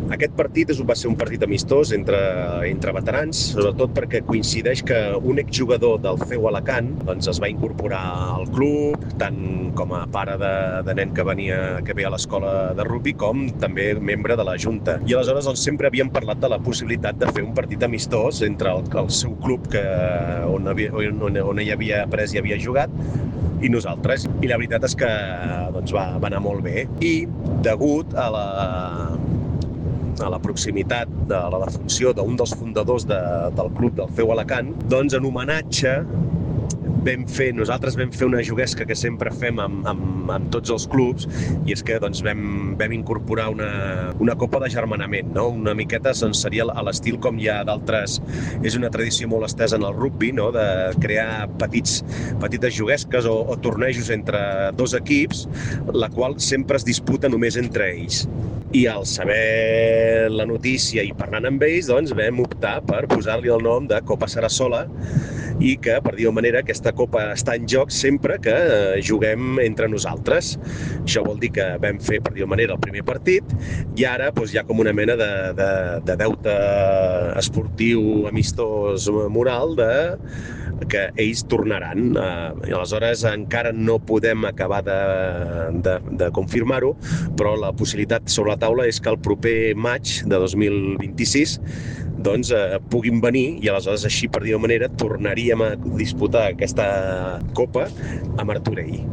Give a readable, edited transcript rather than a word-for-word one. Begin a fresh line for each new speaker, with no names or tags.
Aquest partit va ser un partit amistós entre veterans, sobretot perquè coincideix que un exjugador del CEU Alacant doncs, es va incorporar al club, tant com a pare de nen que ve a l'escola de rugby, com també membre de la Junta. I aleshores doncs, sempre havíem parlat de la possibilitat de fer un partit amistós entre el seu club on ell havia après i havia jugat i nosaltres. I la veritat és que doncs, va anar molt bé. I degut a la proximitat de la defunció d'un dels fundadors del club del CEU Alacant, doncs en homenatge nosaltres vam fer una juguesca que sempre fem amb tots els clubs, i és que doncs, vam incorporar una copa d'agermanament, no? Una miqueta doncs, seria a l'estil com hi ha d'altres, és una tradició molt estesa en el rugby, no? De crear petites juguesques o tornejos entre dos equips, la qual sempre es disputa només entre ells. I al saber la notícia i parlant amb ells, doncs vam optar per posar-li el nom de Copa Sarasola, i que, per dir-ho manera, aquesta copa està en joc sempre que juguem entre nosaltres. Això vol dir que vam fer, per dir-ho manera, el primer partit, i ara doncs, hi ha com una mena de deute esportiu, amistós, moral, que ells tornaran. I aleshores encara no podem acabar de confirmar-ho, però la possibilitat sobre la taula és que el proper maig de 2026 doncs, puguin venir, i aleshores així, per dir-ho manera, tornaríem a disputar aquesta copa a Martorell.